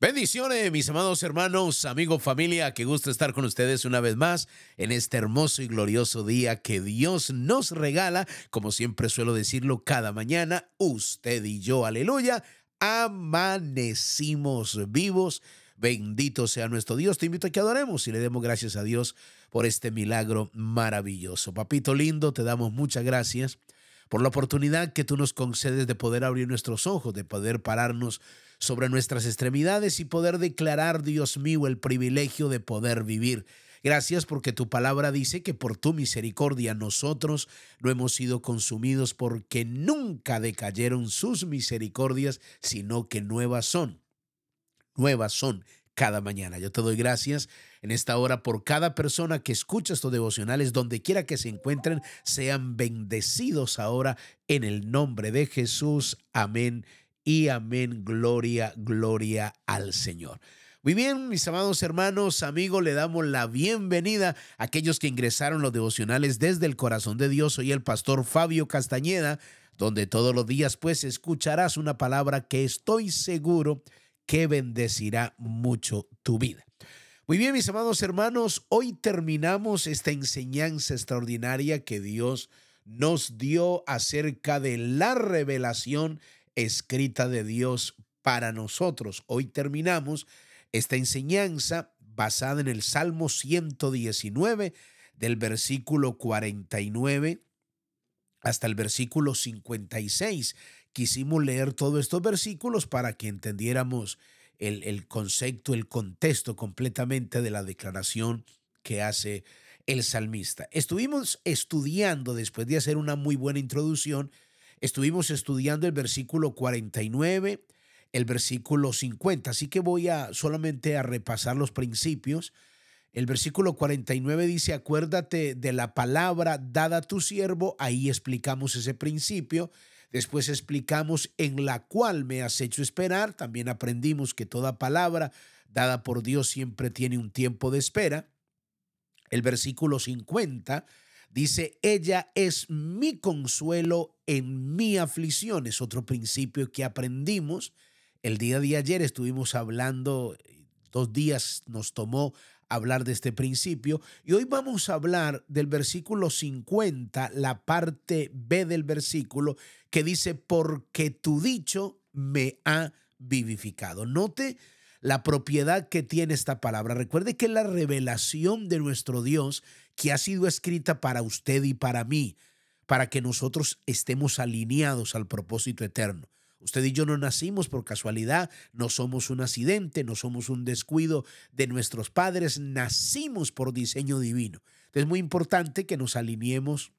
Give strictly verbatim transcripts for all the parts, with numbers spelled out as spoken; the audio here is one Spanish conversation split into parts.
Bendiciones, mis amados hermanos, amigos, familia, qué gusto estar con ustedes una vez más en este hermoso y glorioso día que Dios nos regala, como siempre suelo decirlo cada mañana, usted y yo, aleluya, amanecimos vivos. Bendito sea nuestro Dios. Te invito a que adoremos y le demos gracias a Dios por este milagro maravilloso. Papito lindo, te damos muchas gracias por la oportunidad que tú nos concedes de poder abrir nuestros ojos, de poder pararnos sobre nuestras extremidades y poder declarar, Dios mío, el privilegio de poder vivir. Gracias porque tu palabra dice que por tu misericordia nosotros no hemos sido consumidos, porque nunca decayeron sus misericordias, sino que nuevas son, nuevas son cada mañana. Yo te doy gracias en esta hora por cada persona que escucha estos devocionales, donde quiera que se encuentren, sean bendecidos ahora en el nombre de Jesús. Amén y amén. Gloria, gloria al Señor. Muy bien, mis amados hermanos, amigos, le damos la bienvenida a aquellos que ingresaron los devocionales desde el corazón de Dios. Soy el pastor Fabio Castañeda, donde todos los días pues escucharás una palabra que estoy seguro que bendecirá mucho tu vida. Muy bien, mis amados hermanos, hoy terminamos esta enseñanza extraordinaria que Dios nos dio acerca de la revelación escrita de Dios para nosotros. Hoy terminamos esta enseñanza basada en el Salmo ciento diecinueve, del versículo cuarenta y nueve hasta el versículo cincuenta y seis. Quisimos leer todos estos versículos para que entendiéramos el, el concepto, el contexto completamente de la declaración que hace el salmista. Estuvimos estudiando, después de hacer una muy buena introducción, estuvimos estudiando el versículo cuarenta y nueve, el versículo cincuenta, así que voy a solamente a repasar los principios. El versículo cuarenta y nueve dice: acuérdate de la palabra dada a tu siervo. Ahí explicamos ese principio. Después explicamos en la cual me has hecho esperar. También aprendimos que toda palabra dada por Dios siempre tiene un tiempo de espera. El versículo cincuenta dice: ella es mi consuelo en mi aflicción. Es otro principio que aprendimos. El día de ayer estuvimos hablando, dos días nos tomó hablar de este principio, y hoy vamos a hablar del versículo cincuenta, la parte B del versículo, que dice: porque tu dicho me ha vivificado. Note la propiedad que tiene esta palabra. Recuerde que es la revelación de nuestro Dios, que ha sido escrita para usted y para mí, para que nosotros estemos alineados al propósito eterno. Usted y yo no nacimos por casualidad, no somos un accidente, no somos un descuido de nuestros padres, nacimos por diseño divino. Entonces es muy importante que nos alineemos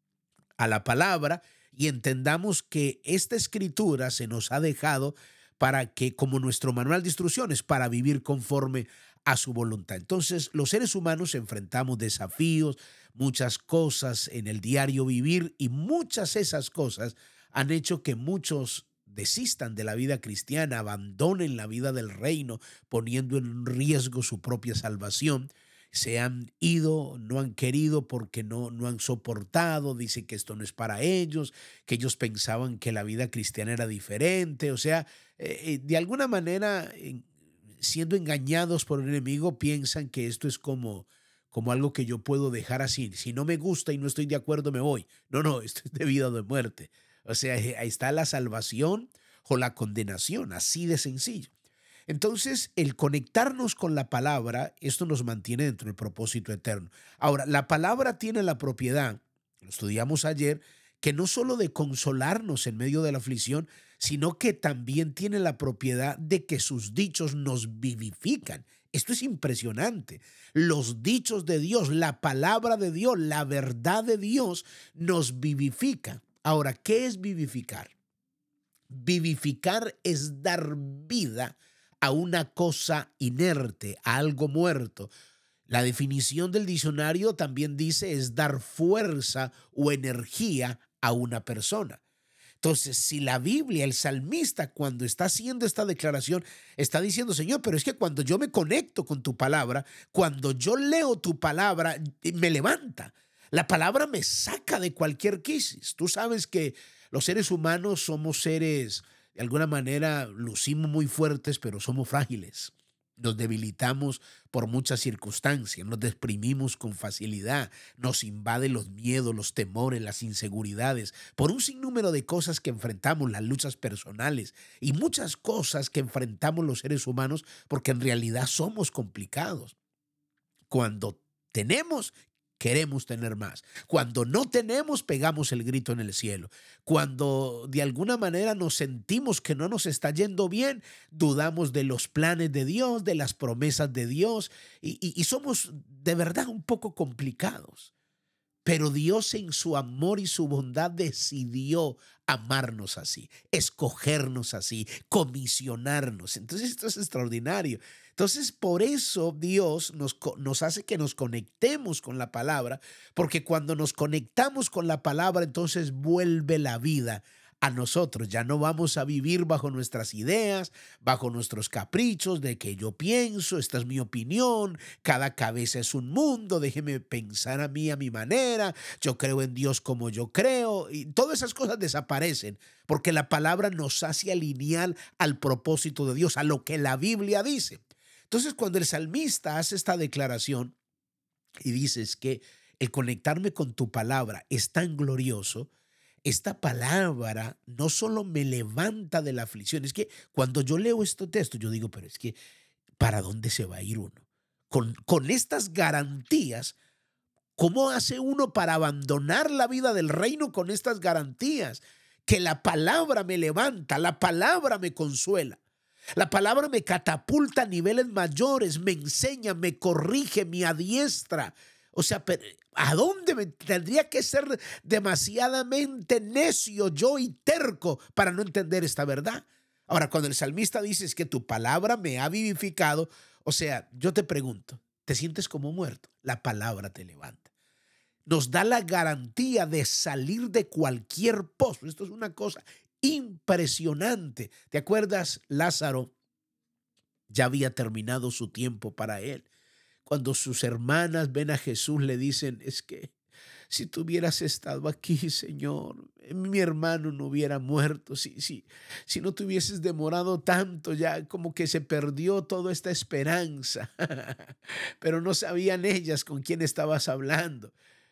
a la palabra y entendamos que esta escritura se nos ha dejado para que, como nuestro manual de instrucciones, para vivir conforme a su voluntad. Entonces, los seres humanos enfrentamos desafíos, muchas cosas en el diario vivir, y muchas de esas cosas han hecho que muchos desistan de la vida cristiana, abandonen la vida del reino, poniendo en riesgo su propia salvación. Se han ido, no han querido porque no, no han soportado, dicen que esto no es para ellos, que ellos pensaban que la vida cristiana era diferente. O sea, eh, de alguna manera, eh, siendo engañados por el enemigo, piensan que esto es como, como algo que yo puedo dejar así. Si no me gusta y no estoy de acuerdo, me voy. No, no, esto es de vida o de muerte. O sea, ahí está la salvación o la condenación, así de sencillo. Entonces, el conectarnos con la palabra, esto nos mantiene dentro del propósito eterno. Ahora, la palabra tiene la propiedad, lo estudiamos ayer, que no solo de consolarnos en medio de la aflicción, sino que también tiene la propiedad de que sus dichos nos vivifican. Esto es impresionante. Los dichos de Dios, la palabra de Dios, la verdad de Dios nos vivifica. Ahora, ¿qué es vivificar? Vivificar es dar vida a una cosa inerte, a algo muerto. La definición del diccionario también dice es dar fuerza o energía a una persona. Entonces, si la Biblia, el salmista, cuando está haciendo esta declaración, está diciendo: Señor, pero es que cuando yo me conecto con tu palabra, cuando yo leo tu palabra, me levanta. La palabra me saca de cualquier crisis. Tú sabes que los seres humanos somos seres de alguna manera lucimos muy fuertes, pero somos frágiles. Nos debilitamos por muchas circunstancias, nos deprimimos con facilidad, nos invaden los miedos, los temores, las inseguridades, por un sinnúmero de cosas que enfrentamos, las luchas personales y muchas cosas que enfrentamos los seres humanos, porque en realidad somos complicados. Cuando tenemos, queremos tener más. Cuando no tenemos, pegamos el grito en el cielo. Cuando de alguna manera nos sentimos que no nos está yendo bien, dudamos de los planes de Dios, de las promesas de Dios, y, y- y somos de verdad un poco complicados. Pero Dios en su amor y su bondad decidió amarnos así, escogernos así, comisionarnos. Entonces esto es extraordinario. Entonces por eso Dios nos, co- nos hace que nos conectemos con la palabra, porque cuando nos conectamos con la palabra, entonces vuelve la vida a nosotros. Ya no vamos a vivir bajo nuestras ideas, bajo nuestros caprichos de que yo pienso, esta es mi opinión, cada cabeza es un mundo, déjeme pensar a mí a mi manera, yo creo en Dios como yo creo, y todas esas cosas desaparecen, porque la palabra nos hace alinear al propósito de Dios, a lo que la Biblia dice. Entonces, cuando el salmista hace esta declaración y dices que el conectarme con tu palabra es tan glorioso, esta palabra no solo me levanta de la aflicción, es que cuando yo leo estos textos, yo digo, pero es que, ¿para dónde se va a ir uno? Con, con estas garantías, ¿cómo hace uno para abandonar la vida del reino con estas garantías? Que la palabra me levanta, la palabra me consuela. La palabra me catapulta a niveles mayores, me enseña, me corrige, me adiestra. O sea, pero ¿a dónde me tendría que ser demasiadamente necio yo y terco para no entender esta verdad? Ahora, cuando el salmista dice es que tu palabra me ha vivificado, o sea, yo te pregunto, ¿te sientes como muerto? La palabra te levanta. Nos da la garantía de salir de cualquier pozo. Esto es una cosa impresionante. ¿Te acuerdas, Lázaro? Ya había terminado su tiempo para él. Cuando sus hermanas ven a Jesús, le dicen, es que si tú hubieras estado aquí, Señor, mi hermano no hubiera muerto. Si, si, si no te hubieses demorado tanto, ya como que se perdió toda esta esperanza. Pero no sabían ellas con quién estabas hablando.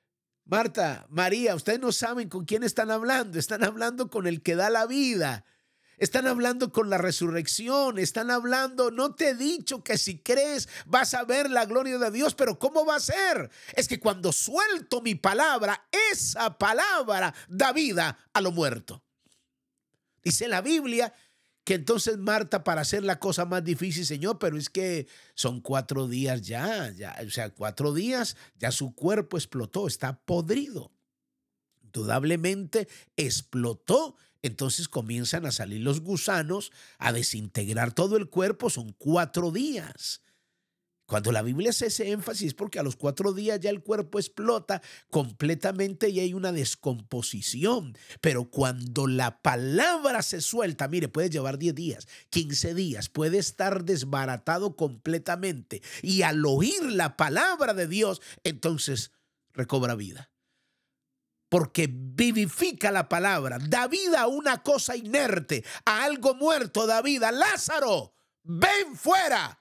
Marta, María, ustedes no saben con quién están hablando. Están hablando con el que da la vida. Están hablando con la resurrección, están hablando, no te he dicho que si crees vas a ver la gloria de Dios, pero ¿cómo va a ser? Es que cuando suelto mi palabra, esa palabra da vida a lo muerto. Dice la Biblia que entonces Marta, para hacer la cosa más difícil, Señor, pero es que son cuatro días ya, ya, o sea, cuatro días, ya su cuerpo explotó, está podrido. Indudablemente explotó. Entonces comienzan a salir los gusanos, a desintegrar todo el cuerpo. Son cuatro días. Cuando la Biblia hace ese énfasis es porque a los cuatro días ya el cuerpo explota completamente y hay una descomposición. Pero cuando la palabra se suelta, mire, puede llevar diez días, quince días, puede estar desbaratado completamente. Y al oír la palabra de Dios, entonces recobra vida. Porque vivifica la palabra, da vida a una cosa inerte, a algo muerto da vida. Lázaro, ven fuera.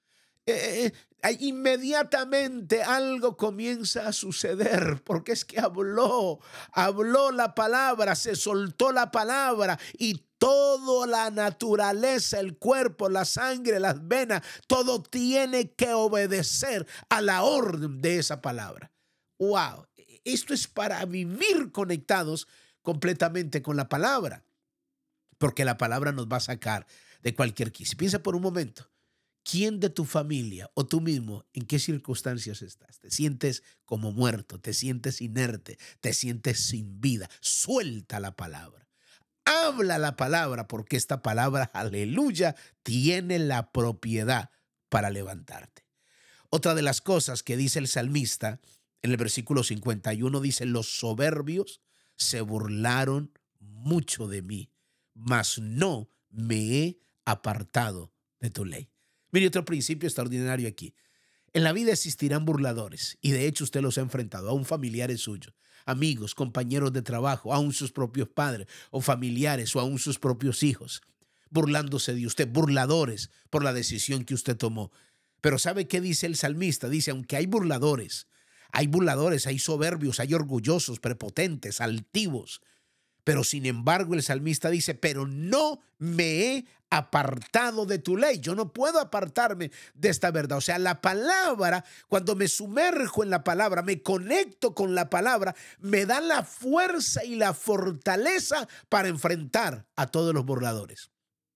Eh, eh, inmediatamente algo comienza a suceder, porque es que habló, habló la palabra, se soltó la palabra y toda la naturaleza, el cuerpo, la sangre, las venas, todo tiene que obedecer a la orden de esa palabra. Wow, esto es para vivir conectados completamente con la palabra, porque la palabra nos va a sacar de cualquier crisis. Piensa por un momento, ¿quién de tu familia o tú mismo en qué circunstancias estás? ¿Te sientes como muerto? ¿Te sientes inerte? ¿Te sientes sin vida? Suelta la palabra. Habla la palabra, porque esta palabra, aleluya, tiene la propiedad para levantarte. Otra de las cosas que dice el salmista en el versículo cincuenta y uno dice, los soberbios se burlaron mucho de mí, mas no me he apartado de tu ley. Mire, otro principio extraordinario aquí. En la vida existirán burladores y de hecho usted los ha enfrentado, aún familiares suyos, amigos, compañeros de trabajo, aún sus propios padres o familiares o aún sus propios hijos, burlándose de usted, burladores por la decisión que usted tomó. Pero ¿sabe qué dice el salmista? Dice, aunque hay burladores, hay burladores, hay soberbios, hay orgullosos, prepotentes, altivos. Pero sin embargo el salmista dice, pero no me he apartado de tu ley. Yo no puedo apartarme de esta verdad. O sea, la palabra, cuando me sumerjo en la palabra, me conecto con la palabra, me da la fuerza y la fortaleza para enfrentar a todos los burladores.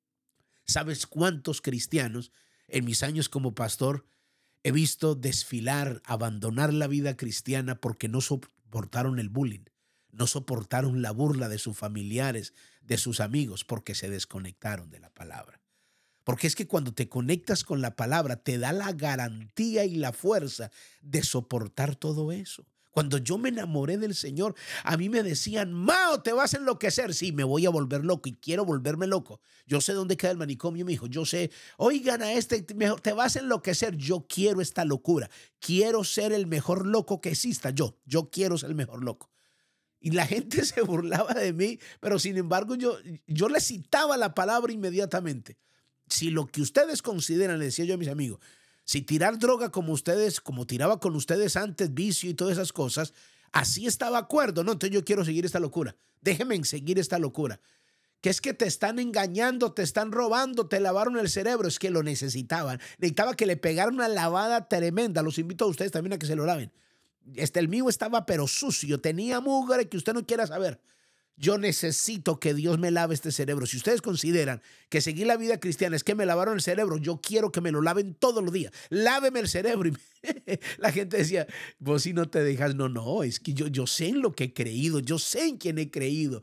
¿Sabes cuántos cristianos en mis años como pastor he visto desfilar, abandonar la vida cristiana porque no soportaron el bullying? No soportaron la burla de sus familiares, de sus amigos, porque se desconectaron de la palabra. Porque es que cuando te conectas con la palabra, te da la garantía y la fuerza de soportar todo eso. Cuando yo me enamoré del Señor, a mí me decían, Mao, te vas a enloquecer. Sí, me voy a volver loco y quiero volverme loco. Yo sé dónde queda el manicomio, mi hijo. Yo sé, oigan a este, te vas a enloquecer. Yo quiero esta locura. Quiero ser el mejor loco que exista. Yo, yo quiero ser el mejor loco. Y la gente se burlaba de mí, pero sin embargo yo, yo le citaba la palabra inmediatamente. Si lo que ustedes consideran, le decía yo a mis amigos, si tirar droga como ustedes, como tiraba con ustedes antes, vicio y todas esas cosas, así estaba de acuerdo. No, entonces yo quiero seguir esta locura. Déjenme seguir esta locura. Que es que te están engañando, te están robando, te lavaron el cerebro. Es que lo necesitaban. Necesitaba que le pegaran una lavada tremenda. Los invito a ustedes también a que se lo laven. Este, el mío estaba pero sucio, tenía mugre que usted no quiera saber. Yo necesito que Dios me lave este cerebro. Si ustedes consideran que seguir la vida cristiana es que me lavaron el cerebro, yo quiero que me lo laven todos los días. Láveme el cerebro. Y la gente decía, vos si no te dejas, no, no, es que yo, yo sé en lo que he creído, yo sé en quién he creído.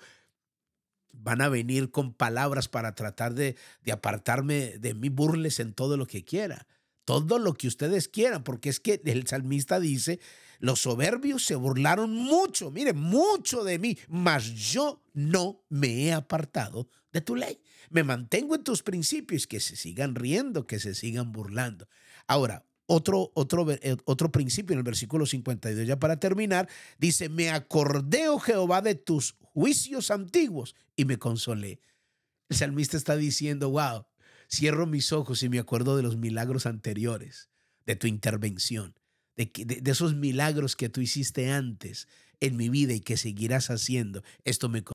Van a venir con palabras para tratar de, de apartarme de mí, burles en todo lo que quiera. Todo lo que ustedes quieran, porque es que el salmista dice, los soberbios se burlaron mucho, mire, mucho de mí, mas yo no me he apartado de tu ley. Me mantengo en tus principios, que se sigan riendo, que se sigan burlando. Ahora, otro, otro, otro principio en el versículo cincuenta y dos, ya para terminar, dice, me acordé, oh Jehová, de tus juicios antiguos y me consolé. El salmista está diciendo, wow, cierro mis ojos y me acuerdo de los milagros anteriores, de tu intervención, de, de, de esos milagros que tú hiciste antes en mi vida y que seguirás haciendo. Esto me